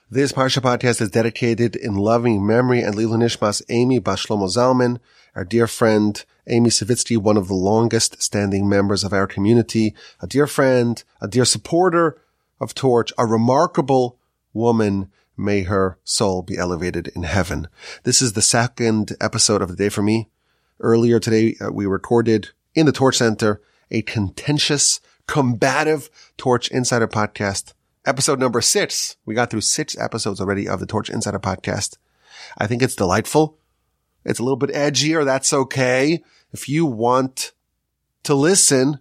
This Parsha podcast is dedicated in loving memory and Lilu Nishmas Amy Bas Shlomo Zalman, our dear friend Amy Savitsky, one of the longest standing members of our community, a dear friend, a dear supporter of Torch, a remarkable woman. May her soul be elevated in heaven. This is the second episode of the day for me. Earlier today, we recorded in the Torch Center a contentious, combative Torch Insider podcast. Episode number 6. We got through 6 episodes already of the Torch Insider podcast. I think it's delightful. It's a little bit edgier. That's okay. If you want to listen,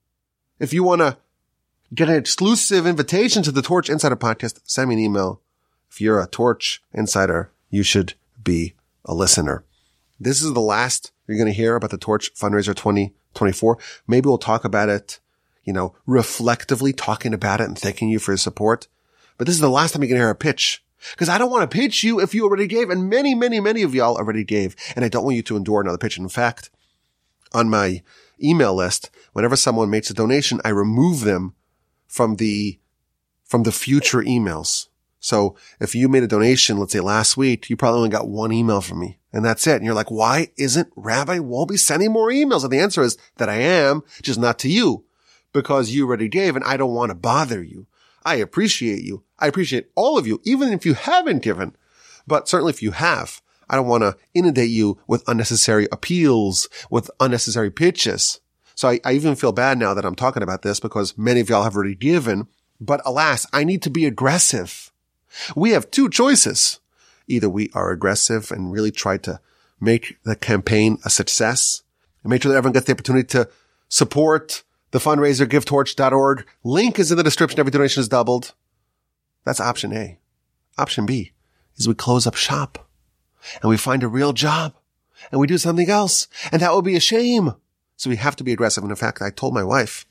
if you want to get an exclusive invitation to the Torch Insider podcast, send me an email. If you're a Torch Insider, you should be a listener. This is the last you're going to hear about the Torch Fundraiser 2024. Maybe we'll talk about it, reflectively talking about it and thanking you for your support. But this is the last time you're going to hear a pitch. Because I don't want to pitch you if you already gave. And many, many, many of y'all already gave. And I don't want you to endure another pitch. In fact, on my email list, whenever someone makes a donation, I remove them from the future emails. So if you made a donation, let's say last week, you probably only got one email from me. And that's it. And you're like, why isn't Rabbi Wolbe sending more emails? And the answer is that I am, just not to you. Because you already gave and I don't want to bother you. I appreciate you. I appreciate all of you, even if you haven't given. But certainly if you have, I don't want to inundate you with unnecessary appeals, with unnecessary pitches. So I even feel bad now that I'm talking about this because many of y'all have already given. But alas, I need to be aggressive. We have 2 choices. Either we are aggressive and really try to make the campaign a success and make sure that everyone gets the opportunity to support the fundraiser, givetorch.org. Link is in the description. Every donation is doubled. That's option A. Option B is we close up shop and we find a real job and we do something else. And that would be a shame. So we have to be aggressive. And in fact, I told my wife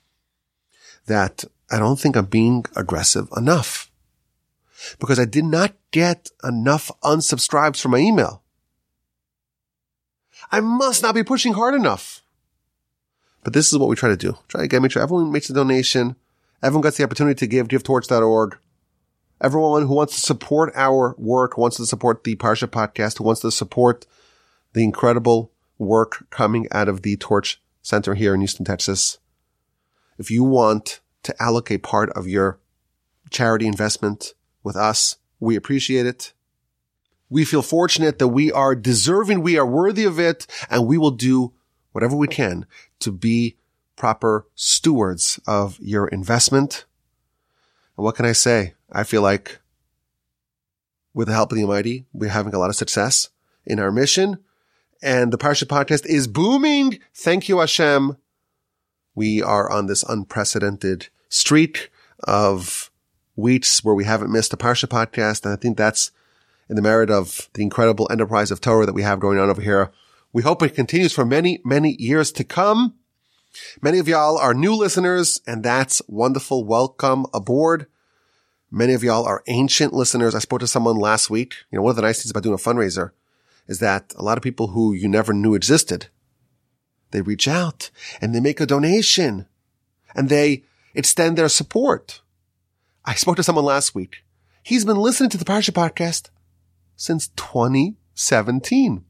that I don't think I'm being aggressive enough because I did not get enough unsubscribes from my email. I must not be pushing hard enough. But this is what we try to do. Try to make sure everyone makes a donation. Everyone gets the opportunity to give, givetorch.org. Everyone who wants to support our work, wants to support the Parsha podcast, who wants to support the incredible work coming out of the Torch Center here in Houston, Texas. If you want to allocate part of your charity investment with us, we appreciate it. We feel fortunate that we are deserving, we are worthy of it, and we will do whatever we can to be proper stewards of your investment. And what can I say? I feel like with the help of the Almighty, we're having a lot of success in our mission. And the Parsha podcast is booming. Thank you, Hashem. We are on this unprecedented streak of weeks where we haven't missed a Parsha podcast. And I think that's in the merit of the incredible enterprise of Torah that we have going on over here. We hope it continues for many, many years to come. Many of y'all are new listeners, and that's wonderful. Welcome aboard. Many of y'all are ancient listeners. I spoke to someone last week. One of the nice things about doing a fundraiser is that a lot of people who you never knew existed, they reach out and they make a donation and they extend their support. I spoke to someone last week. He's been listening to the Parsha podcast since 2017.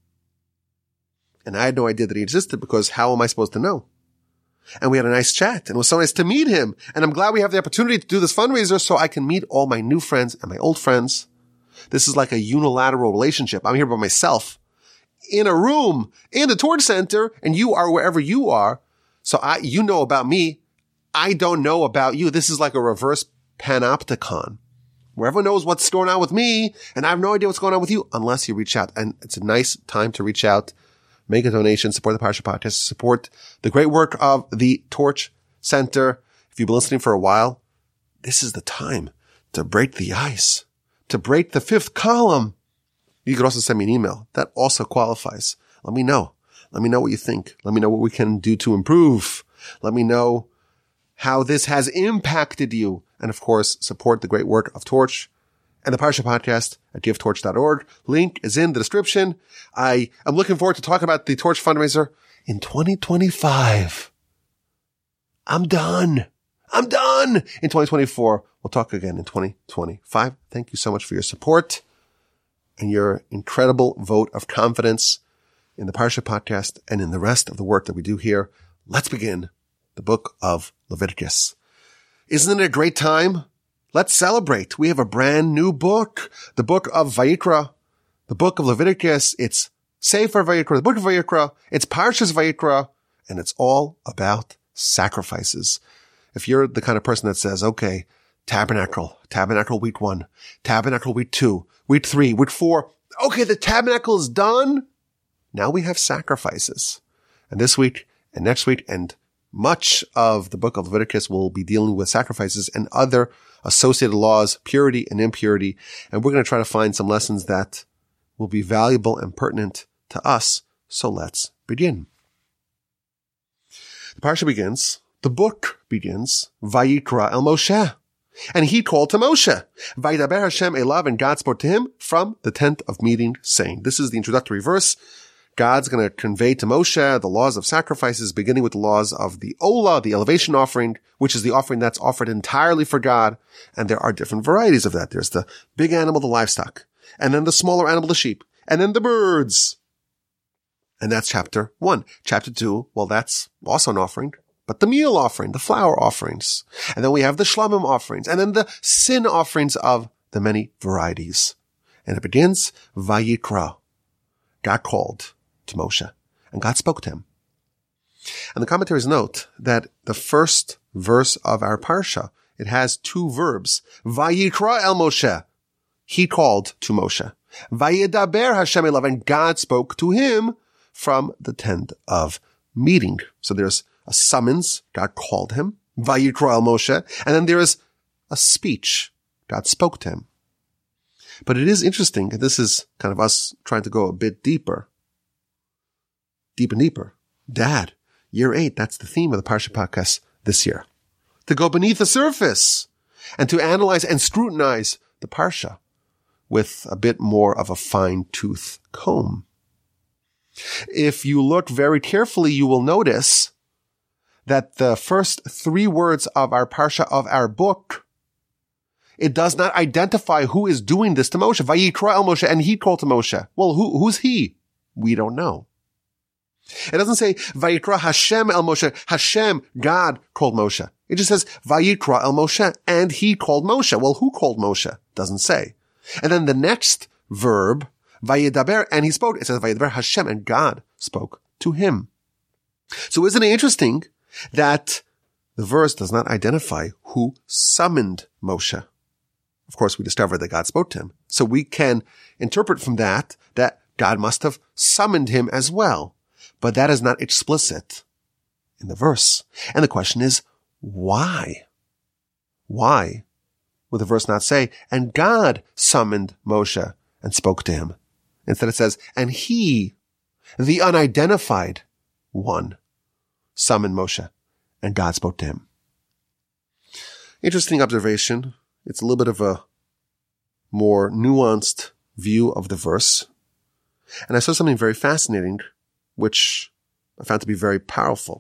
And I had no idea that he existed because how am I supposed to know? And we had a nice chat and it was so nice to meet him. And I'm glad we have the opportunity to do this fundraiser so I can meet all my new friends and my old friends. This is like a unilateral relationship. I'm here by myself in a room in the Torch Center and you are wherever you are. So you know about me. I don't know about you. This is like a reverse panopticon where everyone knows what's going on with me and I have no idea what's going on with you unless you reach out. And it's a nice time to reach out. Make a donation, support the Parsha podcast, support the great work of the Torch Center. If you've been listening for a while, this is the time to break the ice, to break the 5th column. You could also send me an email. That also qualifies. Let me know. Let me know what you think. Let me know what we can do to improve. Let me know how this has impacted you. And of course, support the great work of Torch and the Parsha podcast at givetorch.org. Link is in the description. I am looking forward to talking about the Torch fundraiser in 2025. I'm done. I'm done in 2024. We'll talk again in 2025. Thank you so much for your support and your incredible vote of confidence in the Parsha podcast and in the rest of the work that we do here. Let's begin the book of Leviticus. Isn't it a great time? Let's celebrate. We have a brand new book, the book of Vayikra, the book of Leviticus. It's Sefer Vayikra, the book of Vayikra. It's Parshas Vayikra, and it's all about sacrifices. If you're the kind of person that says, okay, tabernacle week 1, tabernacle week 2, week 3, week 4. Okay, the tabernacle is done. Now we have sacrifices. And this week and next week and much of the book of Leviticus will be dealing with sacrifices and other associated laws, purity and impurity. And we're going to try to find some lessons that will be valuable and pertinent to us. So let's begin. The parsha begins. The book begins, Vayikra el Moshe. And he called to Moshe. Vayidaber Hashem elav, and God spoke to him from the tent of meeting, saying. This is the introductory verse. God's going to convey to Moshe the laws of sacrifices, beginning with the laws of the Olah, the elevation offering, which is the offering that's offered entirely for God. And there are different varieties of that. There's the big animal, the livestock, and then the smaller animal, the sheep, and then the birds. And that's chapter 1. Chapter 2, well, that's also an offering. But the meal offering, the flour offerings, and then we have the shlamim offerings, and then the sin offerings of the many varieties. And it begins, Vayikra. God called to Moshe, and God spoke to him. And the commentaries note that the first verse of our parsha, it has 2 verbs. Vayikra el Moshe. He called to Moshe. Vayidaber Hashem elav, and God spoke to him from the tent of meeting. So there's a summons, God called him, Vayikra el Moshe, and then there is a speech, God spoke to him. But it is interesting, and this is kind of us trying to go a bit deeper. Dad, year 8, that's the theme of the Parsha podcast this year. To go beneath the surface and to analyze and scrutinize the Parsha with a bit more of a fine-tooth comb. If you look very carefully, you will notice that the first 3 words of our parsha, of our book, it does not identify who is doing this to Moshe. Vayikra el Moshe, and he called to Moshe. Well, who's he? We don't know. It doesn't say Vayikra Hashem el Moshe. Hashem, God, called Moshe. It just says Vayikra el Moshe, and he called Moshe. Well, who called Moshe? Doesn't say. And then the next verb, Vayidaber, and he spoke. It says Vayidaber Hashem, and God spoke to him. So isn't it interesting that the verse does not identify who summoned Moshe? Of course, we discovered that God spoke to him. So we can interpret from that God must have summoned him as well. But that is not explicit in the verse. And the question is, why? Why would the verse not say, and God summoned Moshe and spoke to him? Instead it says, and he, the unidentified one, summoned Moshe, and God spoke to him. Interesting observation. It's a little bit of a more nuanced view of the verse. And I saw something very fascinating, which I found to be very powerful.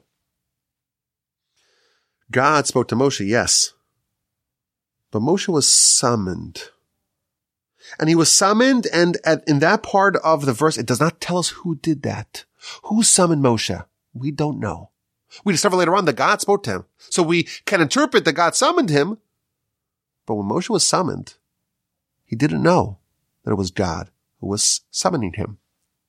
God spoke to Moshe, yes. But Moshe was summoned. And he was summoned, and in that part of the verse, it does not tell us who did that. Who summoned Moshe? We don't know. We discover later on that God spoke to him. So we can interpret that God summoned him. But when Moshe was summoned, he didn't know that it was God who was summoning him.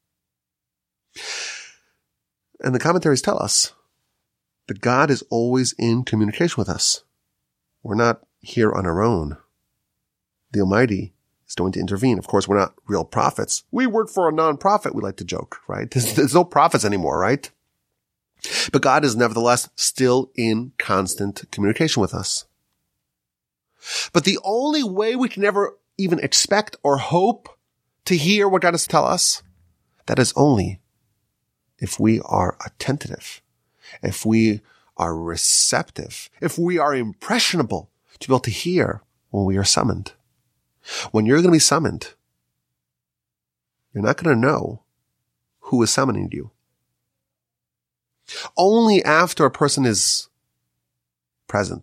And the commentaries tell us that God is always in communication with us. We're not here on our own. The Almighty is going to intervene. Of course, we're not real prophets. We work for a non-profit, we like to joke, right? There's no prophets anymore, right? But God is nevertheless still in constant communication with us. But the only way we can ever even expect or hope to hear what God has to tell us, that is only if we are attentive, if we are receptive, if we are impressionable to be able to hear when we are summoned. When you're going to be summoned, you're not going to know who is summoning you. Only after a person is present,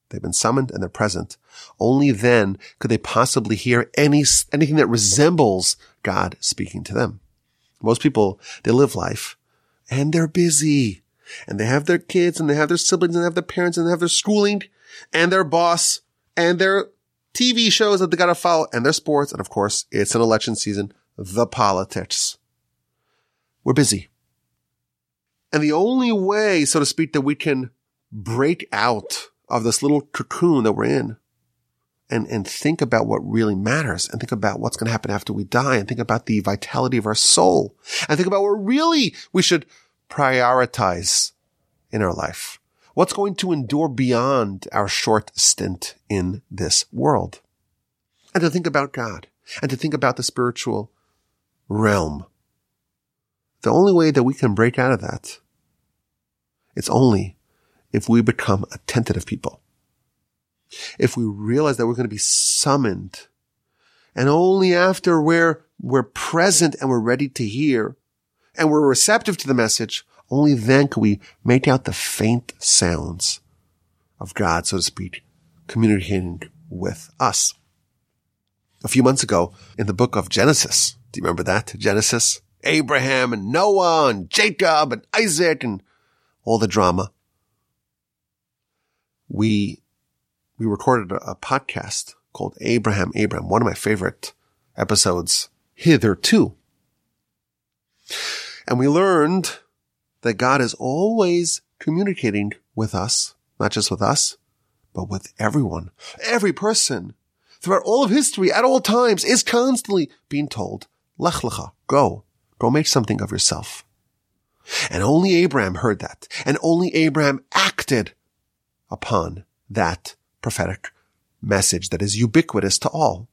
They've been summoned and they're present. Only then could they possibly hear anything that resembles God speaking to them. Most people, they live life and they're busy and they have their kids and they have their siblings and they have their parents and they have their schooling and their boss and their TV shows that they gotta follow and their sports. And of course, it's an election season, the politics. We're busy. And the only way, so to speak, that we can break out of this little cocoon that we're in and think about what really matters and think about what's going to happen after we die and think about the vitality of our soul and think about what really we should prioritize in our life. What's going to endure beyond our short stint in this world? And to think about God and to think about the spiritual realm. The only way that we can break out of that, it's only if we become attentive people. If we realize that we're going to be summoned, and only after we're present and we're ready to hear, and we're receptive to the message, only then can we make out the faint sounds of God, so to speak, communicating with us. A few months ago, in the book of Genesis, do you remember that? Genesis? Abraham and Noah and Jacob and Isaac and all the drama. We recorded a podcast called Abraham, one of my favorite episodes hitherto. And we learned that God is always communicating with us, not just with us, but with everyone. Every person throughout all of history at all times is constantly being told, Lech lecha, go make something of yourself. And only Abraham heard that. And only Abraham acted upon that prophetic message that is ubiquitous to all.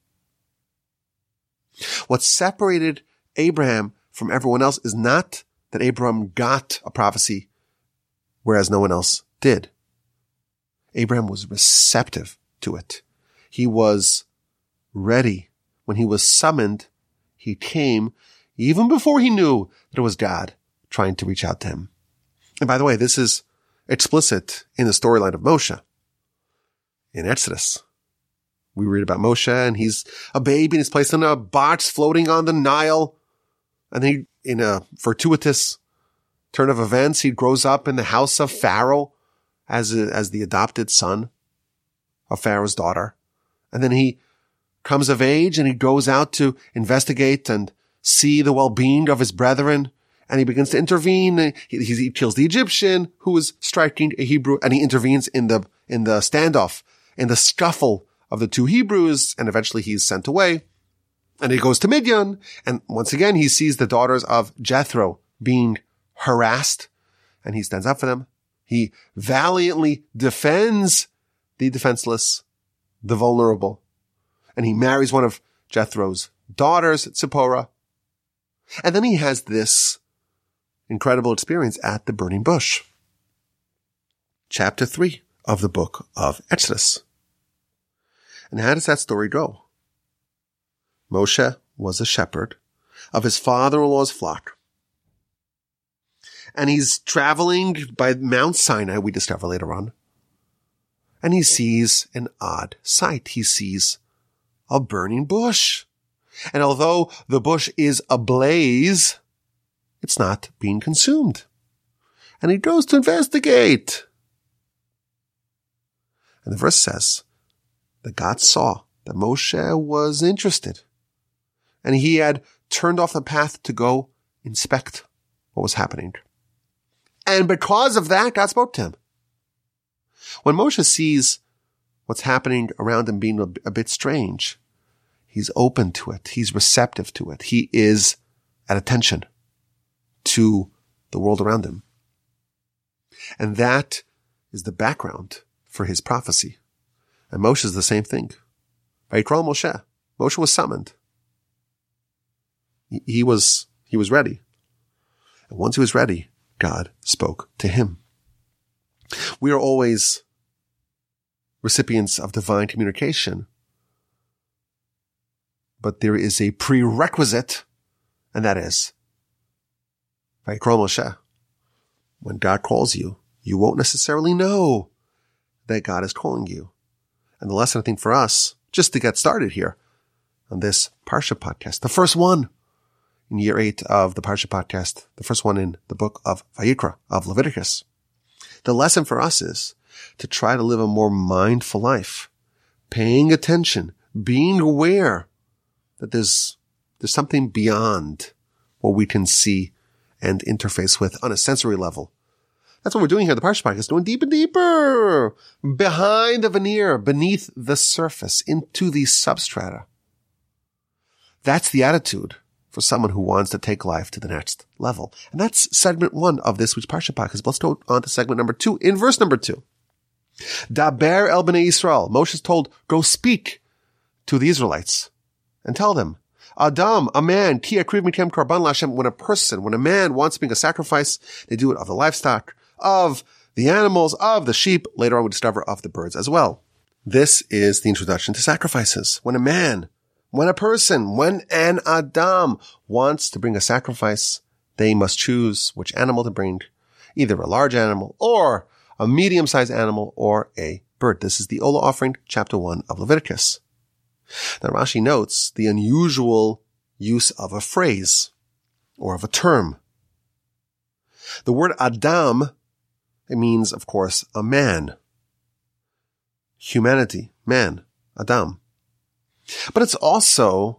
What separated Abraham from everyone else is not that Abraham got a prophecy, whereas no one else did. Abraham was receptive to it. He was ready. When he was summoned, he came even before he knew that it was God trying to reach out to him. And by the way, this is explicit in the storyline of Moshe. In Exodus, we read about Moshe and he's a baby and he's placed on a box floating on the Nile. And then in a fortuitous turn of events, he grows up in the house of Pharaoh as the adopted son of Pharaoh's daughter. And then he comes of age and he goes out to investigate and see the well-being of his brethren. And he begins to intervene. He kills the Egyptian who was striking a Hebrew, and he intervenes in the standoff, in the scuffle of the two Hebrews, and eventually he's sent away. And he goes to Midian, and once again he sees the daughters of Jethro being harassed, and he stands up for them. He valiantly defends the defenseless, the vulnerable, and he marries one of Jethro's daughters, Zipporah. And then he has this incredible experience at the burning bush. Chapter 3 of the book of Exodus. And how does that story go? Moshe was a shepherd of his father-in-law's flock. And he's traveling by Mount Sinai, we discover later on. And he sees an odd sight. He sees a burning bush. And although the bush is ablaze, it's not being consumed. And he goes to investigate. And the verse says that God saw that Moshe was interested. And he had turned off the path to go inspect what was happening. And because of that, God spoke to him. When Moshe sees what's happening around him being a bit strange, he's open to it. He's receptive to it. He is at attention to the world around him. And that is the background for his prophecy. And Moshe is the same thing. Vayikra Moshe. Moshe was summoned. He was ready. And once he was ready, God spoke to him. We are always recipients of divine communication. But there is a prerequisite, and that is Vayikra Moshe. When God calls you, you won't necessarily know that God is calling you. And the lesson, I think, for us, just to get started here on this Parsha podcast, the first one in year 8 of the Parsha podcast, the first one in the book of Vayikra, of Leviticus. The lesson for us is to try to live a more mindful life, paying attention, being aware that there's something beyond what we can see and interface with on a sensory level. That's what we're doing here at the Parsha podcast, going deeper and deeper, behind the veneer, beneath the surface, into the substrata. That's the attitude for someone who wants to take life to the next level. And that's segment 1 of this week's Parsha podcast. Let's go on to segment number 2. In verse number 2, Daber el bnei Yisrael. Moshe is told, go speak to the Israelites and tell them, Adam, a man, ki akriv mikem karban laHashem. When a man wants to bring a sacrifice, they do it of the livestock, of the animals, of the sheep. Later on, we discover of the birds as well. This is the introduction to sacrifices. When an Adam wants to bring a sacrifice, they must choose which animal to bring, either a large animal or a medium-sized animal or a bird. This is the Ola offering, chapter 1 of Leviticus. Now Rashi notes the unusual use of a phrase or of a term. The word Adam, it means, of course, a man. Humanity, man, Adam. But it's also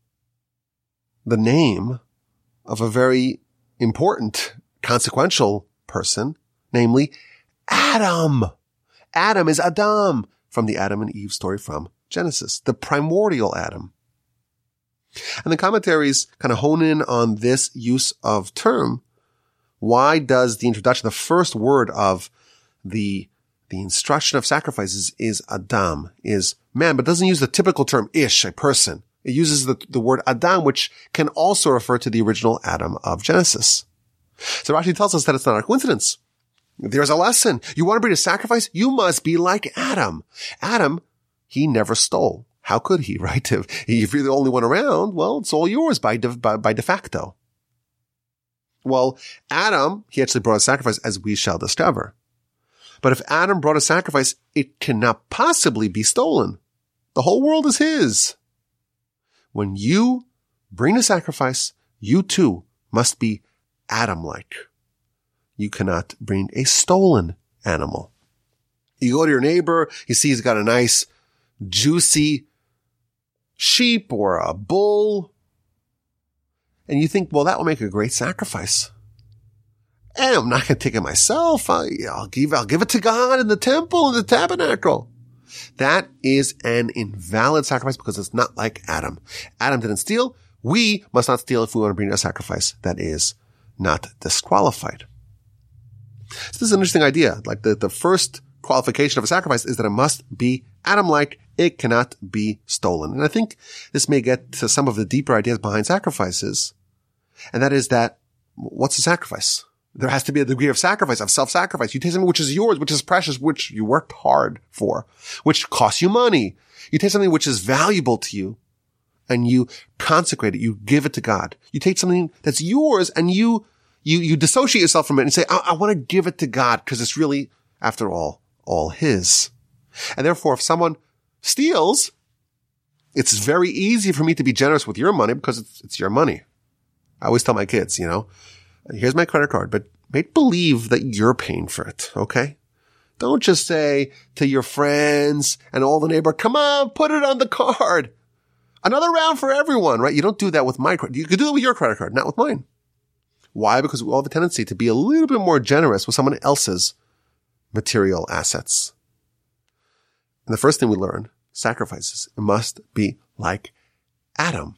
the name of a very important, consequential person, namely Adam. Adam is Adam, from the Adam and Eve story from Genesis, the primordial Adam. And the commentaries kind of hone in on this use of term. Why does the introduction, the first word of the instruction of sacrifices is Adam, is man, but doesn't use the typical term ish, a person. It uses the word Adam, which can also refer to the original Adam of Genesis. So Rashi tells us that it's not a coincidence. There's a lesson. You want to bring a sacrifice? You must be like Adam. Adam, he never stole. How could he, right? If you're the only one around, well, it's all yours by de facto. Well, Adam, he actually brought a sacrifice, as we shall discover. But if Adam brought a sacrifice, it cannot possibly be stolen. The whole world is his. When you bring a sacrifice, you too must be Adam-like. You cannot bring a stolen animal. You go to your neighbor, you see he's got a nice, juicy sheep or a bull, and you think, well, that will make a great sacrifice. And I'm not going to take it myself. I'll give it to God in the temple, in the tabernacle. That is an invalid sacrifice because it's not like Adam. Adam didn't steal. We must not steal if we want to bring a sacrifice that is not disqualified. So this is an interesting idea. Like the first qualification of a sacrifice is that it must be Adam-like. It cannot be stolen. And I think this may get to some of the deeper ideas behind sacrifices. And that is that, what's a sacrifice? There has to be a degree of sacrifice, of self-sacrifice. You take something which is yours, which is precious, which you worked hard for, which costs you money. You take something which is valuable to you and you consecrate it. You give it to God. You take something that's yours and you dissociate yourself from it and say, I want to give it to God because it's really, after all his. And therefore, if someone steals, it's very easy for me to be generous with your money because it's your money. I always tell my kids, here's my credit card, but make believe that you're paying for it, okay? Don't just say to your friends and all the neighbor, come on, put it on the card. Another round for everyone, right? You don't do that with my credit. You could do it with your credit card, not with mine. Why? Because we all have a tendency to be a little bit more generous with someone else's material assets. And the first thing we learn, sacrifices, it must be like Adam.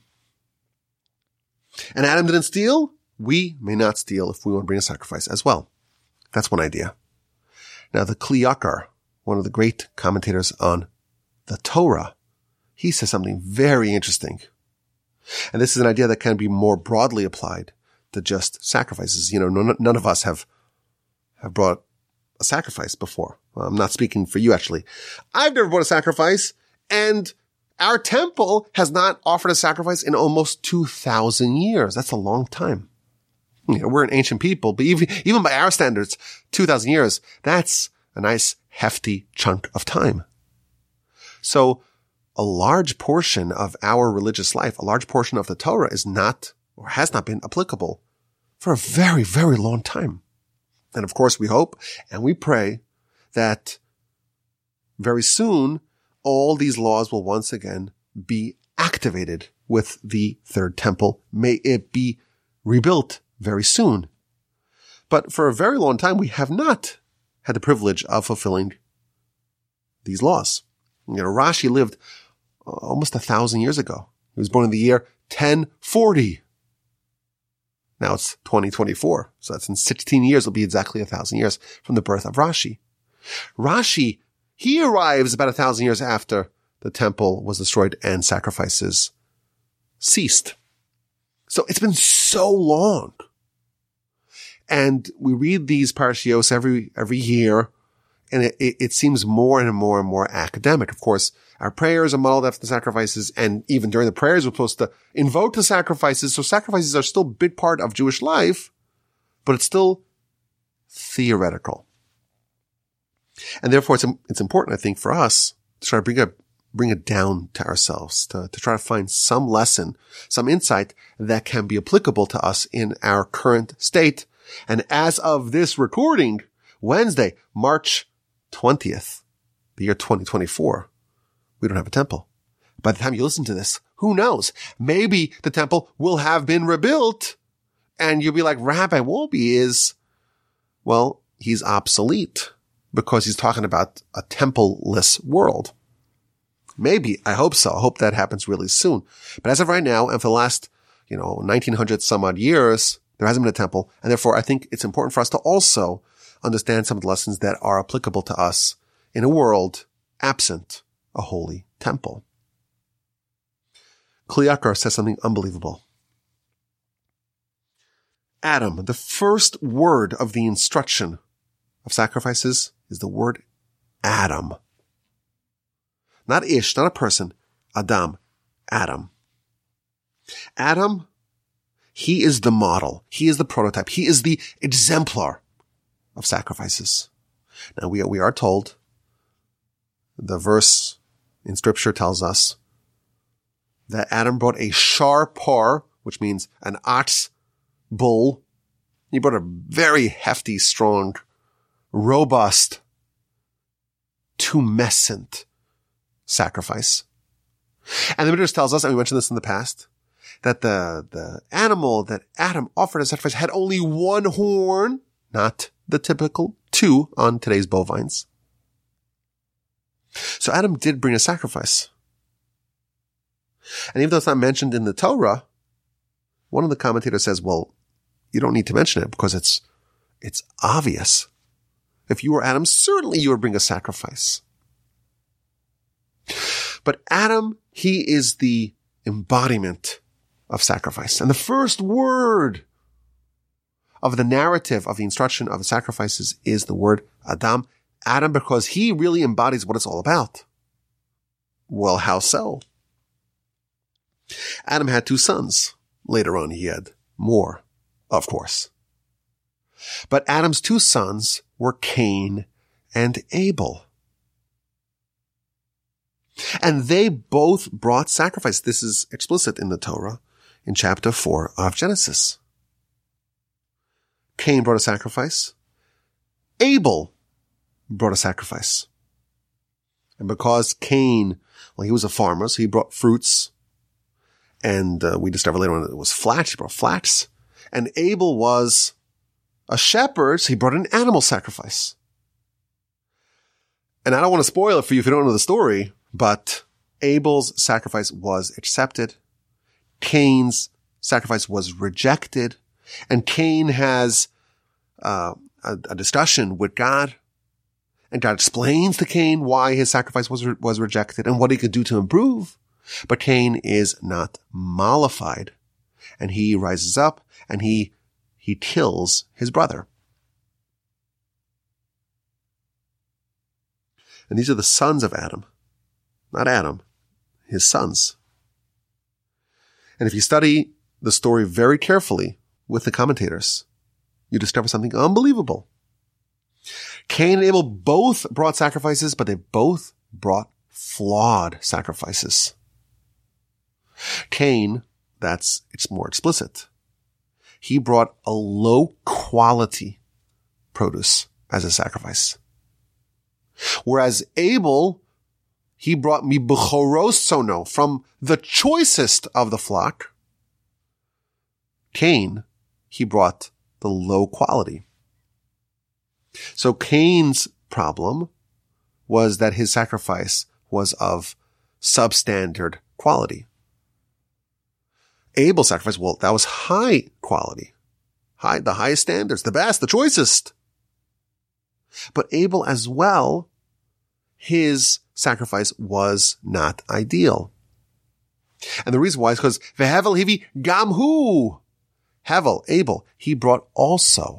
And Adam didn't steal. We may not steal if we want to bring a sacrifice as well. That's one idea. Now, the Kli Yakar, one of the great commentators on the Torah, he says something very interesting. And this is an idea that can be more broadly applied to just sacrifices. None of us have brought a sacrifice before. Well, I'm not speaking for you, actually. I've never brought a sacrifice, and our temple has not offered a sacrifice in almost 2,000 years. That's a long time. We're an ancient people, but even by our standards, 2,000 years, that's a nice hefty chunk of time. So a large portion of our religious life, a large portion of the Torah is not or has not been applicable for a very, very long time. And of course we hope and we pray that very soon all these laws will once again be activated with the third temple. May it be rebuilt very soon. But for a very long time, we have not had the privilege of fulfilling these laws. Rashi lived almost 1,000 years ago. He was born in the year 1040. Now it's 2024. So that's in 16 years. It'll be exactly 1,000 years from the birth of Rashi. Rashi, he arrives about 1,000 years after the temple was destroyed and sacrifices ceased. So it's been so long. And we read these parashios every year, and it seems more and more and more academic. Of course, our prayers are modeled after the sacrifices, and even during the prayers, we're supposed to invoke the sacrifices. So sacrifices are still a big part of Jewish life, but it's still theoretical. And therefore, it's important, I think, for us to try to bring it down to ourselves, to try to find some lesson, some insight that can be applicable to us in our current state. And as of this recording, Wednesday, March 20th, the year 2024, we don't have a temple. By the time you listen to this, who knows? Maybe the temple will have been rebuilt and you'll be like, Rabbi Wolbe he's obsolete because he's talking about a temple-less world. Maybe. I hope so. I hope that happens really soon. But as of right now, and for the last, 1900 some odd years, there hasn't been a temple. And therefore, I think it's important for us to also understand some of the lessons that are applicable to us in a world absent a holy temple. Kli Yakar says something unbelievable. Adam, the first word of the instruction of sacrifices is the word Adam. Not Ish, not a person. Adam. Adam. Adam, he is the model. He is the prototype. He is the exemplar of sacrifices. Now we are told, the verse in scripture tells us that Adam brought a shar par, which means an ox bull. He brought a very hefty, strong, robust, tumescent sacrifice. And the Midrash tells us, and we mentioned this in the past, that the animal that Adam offered as sacrifice had only one horn, not the typical two on today's bovines. So Adam did bring a sacrifice. And even though it's not mentioned in the Torah, one of the commentators says, well, you don't need to mention it because it's obvious. If you were Adam, certainly you would bring a sacrifice. But Adam, he is the embodiment of sacrifice. And the first word of the narrative of the instruction of the sacrifices is the word Adam. Adam, because he really embodies what it's all about. Well, how so? Adam had two sons. Later on, he had more, of course. But Adam's two sons were Cain and Abel. And they both brought sacrifice. This is explicit in the Torah in chapter 4 of Genesis. Cain brought a sacrifice. Abel brought a sacrifice. And because Cain, he was a farmer, so he brought fruits. And we discovered later on that it was flax. He brought flax. And Abel was a shepherd, so he brought an animal sacrifice. And I don't want to spoil it for you if you don't know the story, but Abel's sacrifice was accepted. Cain's sacrifice was rejected. And Cain has a discussion with God. And God explains to Cain why his sacrifice was rejected and what he could do to improve. But Cain is not mollified. And he rises up and he kills his brother. And these are the sons of Adam. Not Adam, his sons. And if you study the story very carefully with the commentators, you discover something unbelievable. Cain and Abel both brought sacrifices, but they both brought flawed sacrifices. Cain, it's more explicit. He brought a low quality produce as a sacrifice. Whereas Abel, he brought mi b'choros sono, from the choicest of the flock. Cain, he brought the low quality. So Cain's problem was that his sacrifice was of substandard quality. Abel's sacrifice, well, that was high quality. The highest standards, the best, the choicest. But Abel as well, his sacrifice was not ideal. And the reason why is because Vehevel hivi gamhu. Hevel, Abel, he brought also.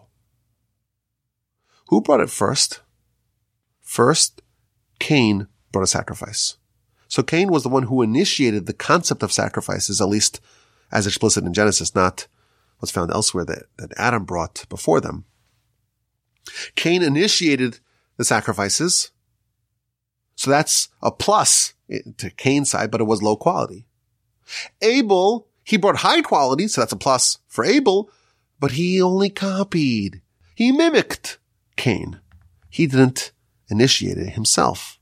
Who brought it first? First, Cain brought a sacrifice. So Cain was the one who initiated the concept of sacrifices, at least as explicit in Genesis, not what's found elsewhere that Adam brought before them. Cain initiated the sacrifices. So that's a plus to Cain's side, but it was low quality. Abel, he brought high quality, so that's a plus for Abel, but he only copied. He mimicked Cain. He didn't initiate it himself.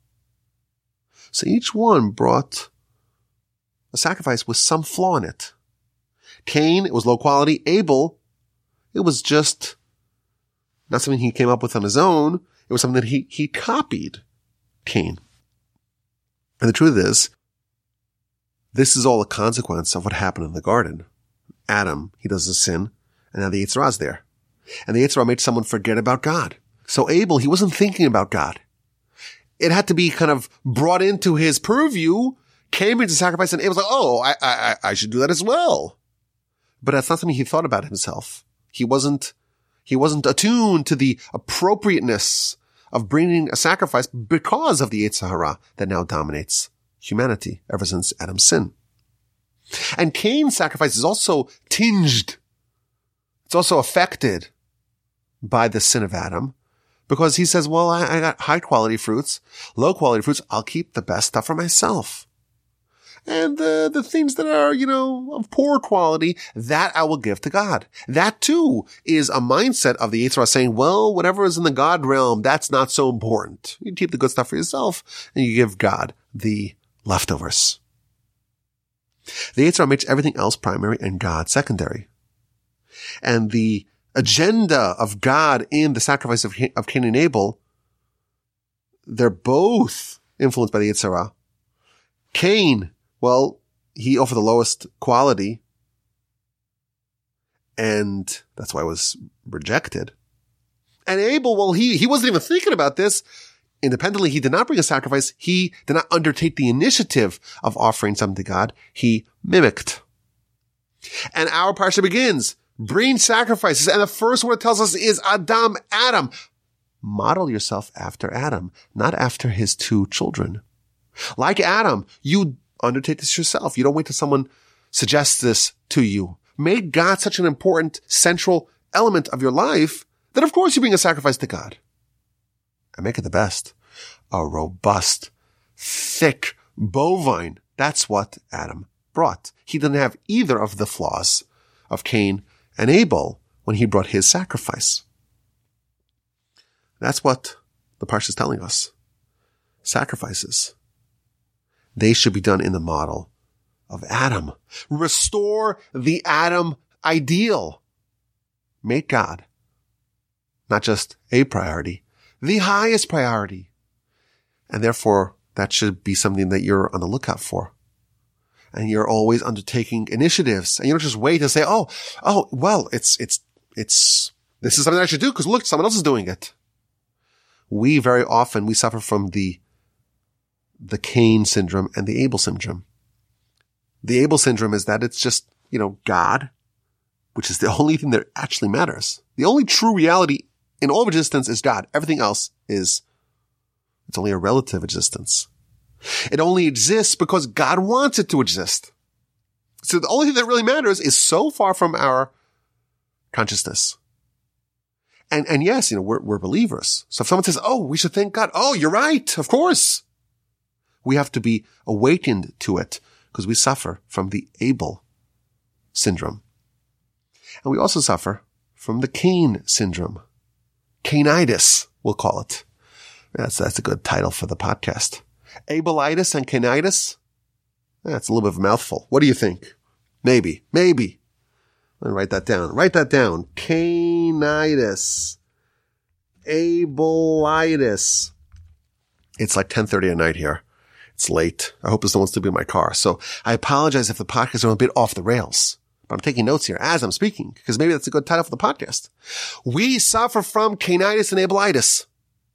So each one brought a sacrifice with some flaw in it. Cain, it was low quality. Abel, it was just not something he came up with on his own. It was something that he copied Cain. And the truth is, this is all a consequence of what happened in the garden. Adam, he does the sin, and now the Yetzer Hara is there. And the Yetzer Hara made someone forget about God. So Abel, he wasn't thinking about God. It had to be kind of brought into his purview, came into sacrifice, and Abel's like, oh, I should do that as well. But that's not something he thought about himself. He wasn't attuned to the appropriateness of bringing a sacrifice because of the Yetzer Hara that now dominates humanity ever since Adam's sin. And Cain's sacrifice is also tinged. It's also affected by the sin of Adam because he says, well, I got high quality fruits, low quality fruits. I'll keep the best stuff for myself. And the things that are, of poor quality, that I will give to God. That too is a mindset of the Yetzer Hara saying, well, whatever is in the God realm, that's not so important. You keep the good stuff for yourself and you give God the leftovers. The Yetzer Hara makes everything else primary and God secondary. And the agenda of God in the sacrifice of Cain and Abel, they're both influenced by the Yetzer Hara. Cain, well, he offered the lowest quality, and that's why it was rejected. And Abel, well, he wasn't even thinking about this. Independently, he did not bring a sacrifice. He did not undertake the initiative of offering something to God. He mimicked. And our parsha begins, bring sacrifices. And the first one it tells us is Adam. Model yourself after Adam, not after his two children. Like Adam, you undertake this yourself. You don't wait till someone suggests this to you. Make God such an important central element of your life that of course you bring a sacrifice to God. And make it the best. A robust, thick bovine. That's what Adam brought. He didn't have either of the flaws of Cain and Abel when he brought his sacrifice. That's what the parsha is telling us. Sacrifices. They should be done in the model of Adam. Restore the Adam ideal. Make God not just a priority, the highest priority. And therefore, that should be something that you're on the lookout for. And you're always undertaking initiatives. And you don't just wait and say, well, this is something I should do because look, someone else is doing it. We very often, we suffer from the Cain syndrome and the Abel syndrome. The Abel syndrome is that it's just, God, which is the only thing that actually matters. The only true reality in all of existence is God. Everything else it's only a relative existence. It only exists because God wants it to exist. So the only thing that really matters is so far from our consciousness. And yes, we're believers. So if someone says, oh, we should thank God. Oh, you're right. Of course. We have to be awakened to it because we suffer from the Abel syndrome. And we also suffer from the Cain syndrome. Cainitis, we'll call it. That's a good title for the podcast. Abelitis and Cainitis. That's a little bit of a mouthful. What do you think? Maybe. Let me write that down. Cainitis. Abelitis. It's like 10:30 at night here. It's late. I hope there's no one sleeping in my car. So I apologize if the podcast is a bit off the rails. But I'm taking notes here as I'm speaking, because maybe that's a good title for the podcast. We suffer from Cainitis and Abelitis.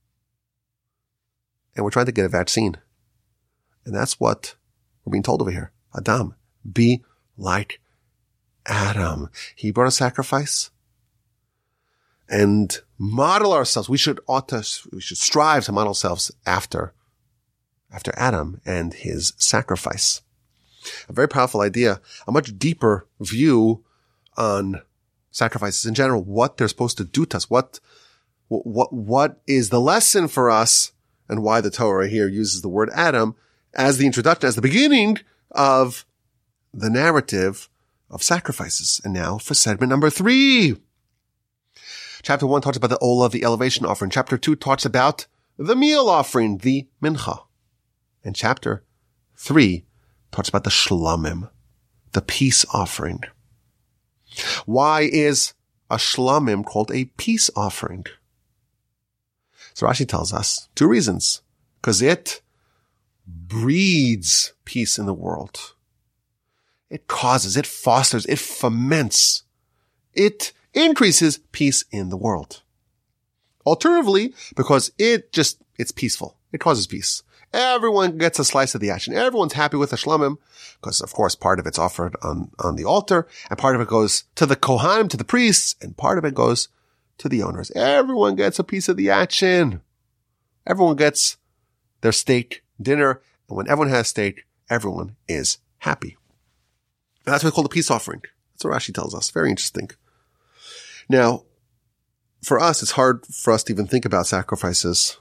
And we're trying to get a vaccine. And that's what we're being told over here. Adam, be like Adam. He brought a sacrifice. And model ourselves. We should strive to model ourselves after Adam and his sacrifice. A very powerful idea, a much deeper view on sacrifices in general, what they're supposed to do to us, what is the lesson for us, and why the Torah here uses the word Adam as the introduction, as the beginning of the narrative of sacrifices. And now for segment number 3. Chapter 1 talks about the Olah, the elevation offering. Chapter 2 talks about the meal offering, the mincha. And chapter 3 talks about the shlamim, the peace offering. Why is a shlamim called a peace offering? So Rashi tells us 2 reasons. Because it breeds peace in the world. It causes, it fosters, it foments, it increases peace in the world. Alternatively, because it's peaceful. It causes peace. Everyone gets a slice of the action. Everyone's happy with the shlamim, because of course part of it's offered on the altar, and part of it goes to the kohanim, to the priests, and part of it goes to the owners. Everyone gets a piece of the action. Everyone gets their steak dinner, and when everyone has steak, everyone is happy. And that's what we call the peace offering. That's what Rashi tells us. Very interesting. Now, for us, it's hard for us to even think about sacrifices.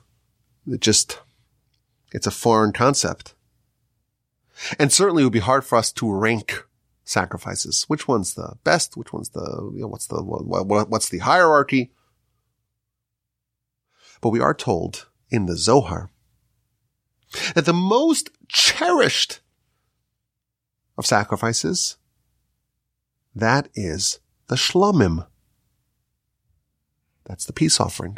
It's a foreign concept. And certainly it would be hard for us to rank sacrifices. Which one's the best? Which one's what's the hierarchy? But we are told in the Zohar that the most cherished of sacrifices, that is the shlamim. That's the peace offering.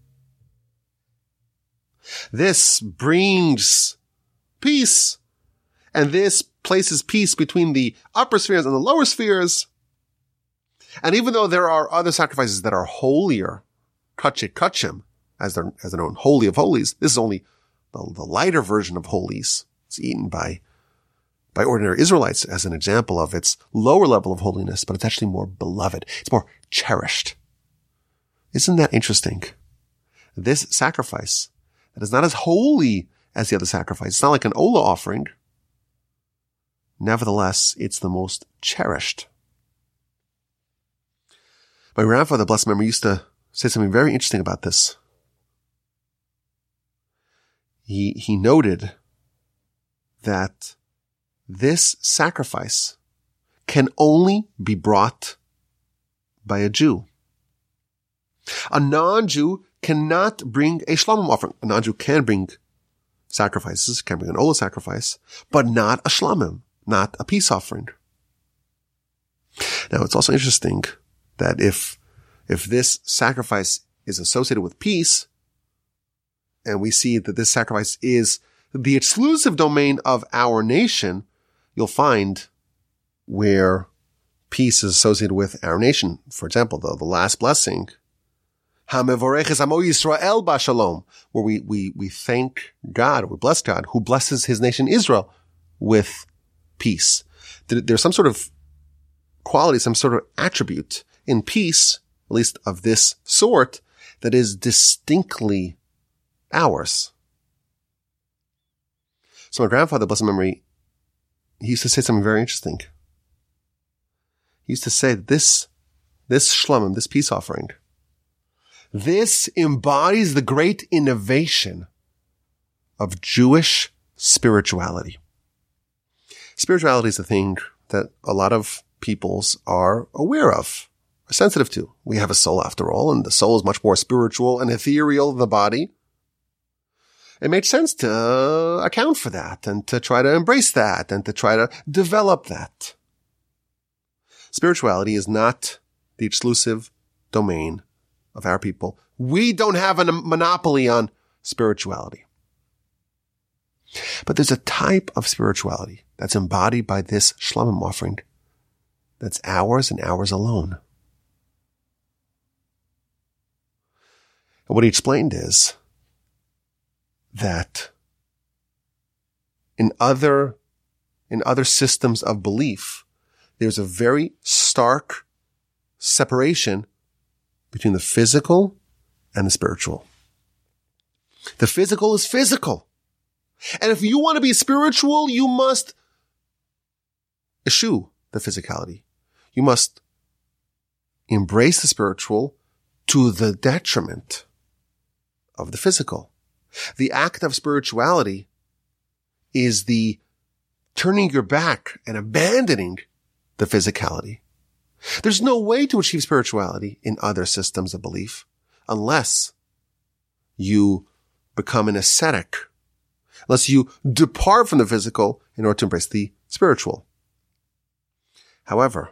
This brings peace, and this places peace between the upper spheres and the lower spheres. And even though there are other sacrifices that are holier, kachim, as they're known, holy of holies, this is only the lighter version of holies. It's eaten by ordinary Israelites as an example of its lower level of holiness, but it's actually more beloved. It's more cherished. Isn't that interesting? This sacrifice that is not as holy as the other sacrifice. It's not like an Olah offering. Nevertheless, it's the most cherished. My grandfather, blessed memory, used to say something very interesting about this. He noted that this sacrifice can only be brought by a Jew. A non-Jew cannot bring a shlamim offering. A non-Jew can bring sacrifices, can bring an Olah sacrifice, but not a shlamim, not a peace offering. Now, it's also interesting that if this sacrifice is associated with peace, and we see that this sacrifice is the exclusive domain of our nation, you'll find where peace is associated with our nation. For example, the last blessing, HaMevoreches Amo Yisrael B'Shalom, where we thank God, we bless God, who blesses his nation Israel with peace. There's some sort of quality, some sort of attribute in peace, at least of this sort, that is distinctly ours. So my grandfather, blessed memory, he used to say something very interesting. He used to say that this shlamim, this peace offering, This embodies the great innovation of Jewish spirituality. Spirituality is a thing that a lot of peoples are aware of, are sensitive to. We have a soul after all, and the soul is much more spiritual and ethereal than the body. It made sense to account for that and to try to embrace that and to try to develop that. Spirituality is not the exclusive domain of our people. We don't have a monopoly on spirituality. But there's a type of spirituality that's embodied by this Shlomim offering that's ours and ours alone. And what he explained is that in other systems of belief, there's a very stark separation between the physical and the spiritual. The physical is physical. And if you want to be spiritual, you must eschew the physicality. You must embrace the spiritual to the detriment of the physical. The act of spirituality is the turning your back and abandoning the physicality. There's no way to achieve spirituality in other systems of belief unless you become an ascetic, unless you depart from the physical in order to embrace the spiritual. However,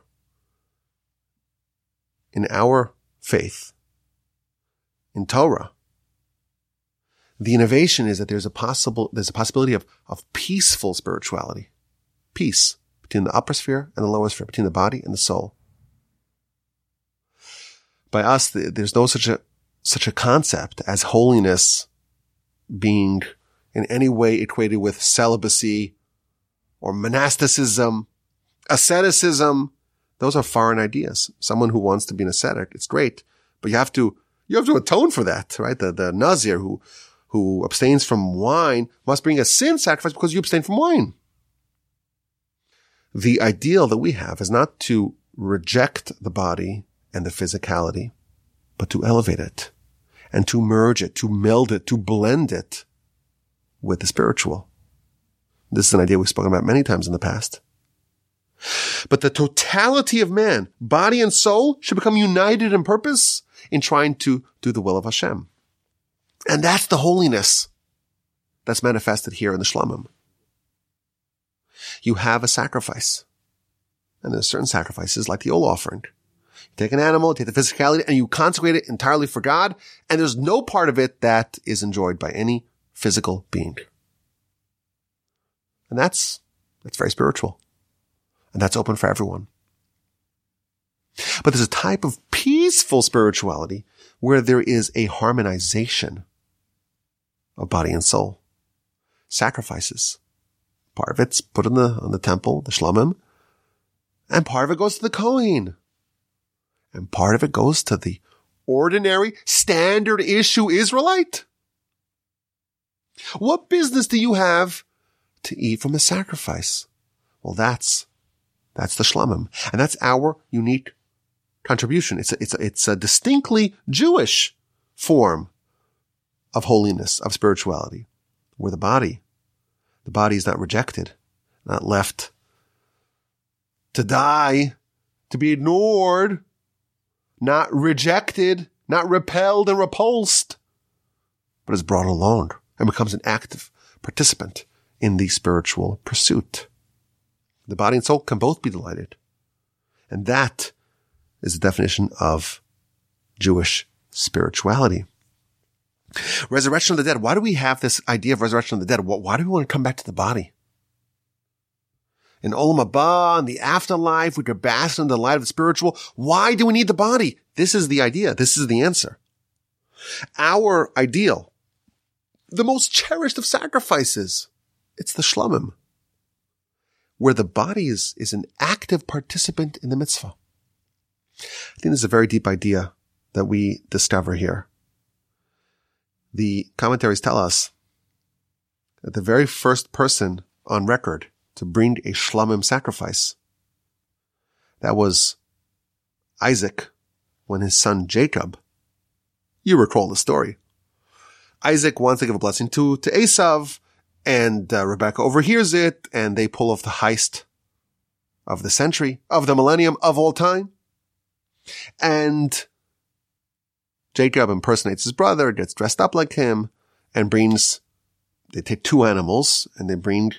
in our faith, in Torah, the innovation is that there's a possibility of peaceful spirituality. Peace between the upper sphere and the lower sphere, between the body and the soul. By us, there's no such a concept as holiness being in any way equated with celibacy or monasticism, asceticism. Those are foreign ideas. Someone who wants to be an ascetic, it's great, but you have to atone for that, right? The Nazir who abstains from wine must bring a sin sacrifice because you abstain from wine. The ideal that we have is not to reject the body and the physicality, but to elevate it and to merge it, to meld it, to blend it with the spiritual. This is an idea we've spoken about many times in the past. But the totality of man, body and soul, should become united in purpose in trying to do the will of Hashem. And that's the holiness that's manifested here in the Shlomim. You have a sacrifice. And there's certain sacrifices like the Ola offering. You take an animal, take the physicality, and you consecrate it entirely for God, and there's no part of it that is enjoyed by any physical being. And that's very spiritual. And that's open for everyone. But there's a type of peaceful spirituality where there is a harmonization of body and soul. Sacrifices. Part of it's put on the temple, the Shlomim, and part of it goes to the Kohen. And part of it goes to the ordinary, standard issue Israelite. What business do you have to eat from a sacrifice? Well, that's the Shlomim. And that's our unique contribution. It's a distinctly Jewish form of holiness, of spirituality, where the body is not rejected, not left to die, to be ignored, not rejected, not repelled and repulsed, but is brought along and becomes an active participant in the spiritual pursuit. The body and soul can both be delighted. And that is the definition of Jewish spirituality. Resurrection of the dead. Why do we have this idea of resurrection of the dead? Why do we want to come back to the body? In Olam Haba, in the afterlife, we could bask in the light of the spiritual. Why do we need the body? This is the idea. This is the answer. Our ideal, the most cherished of sacrifices, it's the Shlomim, where the body is an active participant in the mitzvah. I think this is a very deep idea that we discover here. The commentaries tell us that the very first person on record to bring a Shlomim sacrifice, that was Isaac when his son Jacob You recall the story. Isaac wants to give a blessing to Esav, and Rebecca overhears it, and they pull off the heist of the century, of the millennium, of all time. And Jacob impersonates his brother, gets dressed up like him, and they take 2 animals, and they bring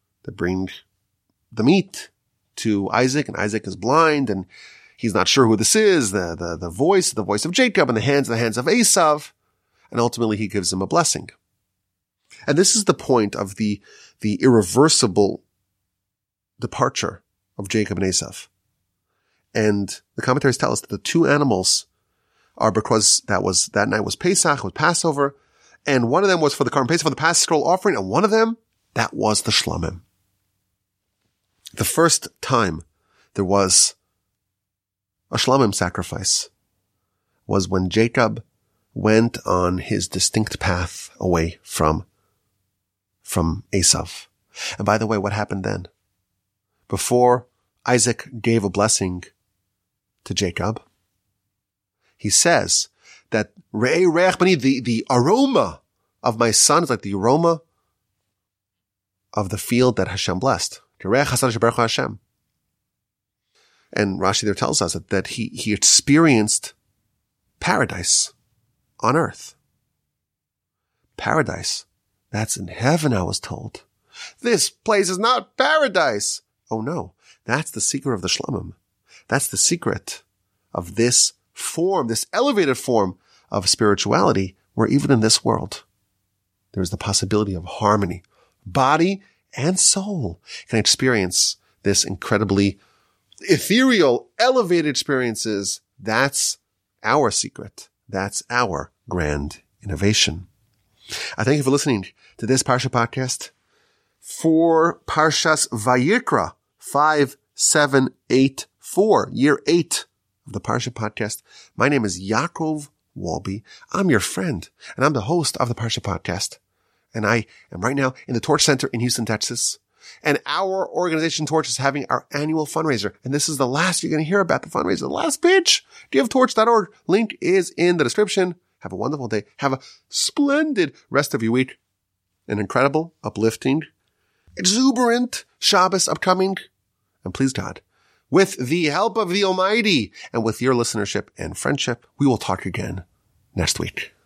the meat to Isaac, and Isaac is blind, and he's not sure who this is, the voice of Jacob, and the hands of Esav, and ultimately he gives him a blessing. And this is the point of the irreversible departure of Jacob and Esav. And the commentaries tell us that the 2 animals are because that night was Pesach, was Passover, and one of them was for the Karban Pesach, for the Paschal offering, and one of them, that was the Shlamim. The first time there was a Shlamim sacrifice was when Jacob went on his distinct path away from Esav. And by the way, what happened then? Before Isaac gave a blessing to Jacob, he says that the aroma of my son is like the aroma of the field that Hashem blessed. And Rashi there tells us that he experienced paradise on earth. Paradise. That's in heaven, I was told. This place is not paradise. Oh no. That's the secret of the Shlamim. That's the secret of this form, this elevated form of spirituality, where even in this world, there's the possibility of harmony. Body and soul can experience this incredibly ethereal, elevated experiences. That's our secret. That's our grand innovation. I thank you for listening to this Parsha podcast for Parshas Vayikra 5784, year 8 of the Parsha podcast. My name is Yaakov Walby. I'm your friend, and I'm the host of the Parsha podcast. And I am right now in the Torch Center in Houston, Texas. And our organization, Torch, is having our annual fundraiser. And this is the last you're going to hear about the fundraiser, the last pitch. GiveTorch.org. Link is in the description. Have a wonderful day. Have a splendid rest of your week. An incredible, uplifting, exuberant Shabbos upcoming. And please God, with the help of the Almighty and with your listenership and friendship, we will talk again next week.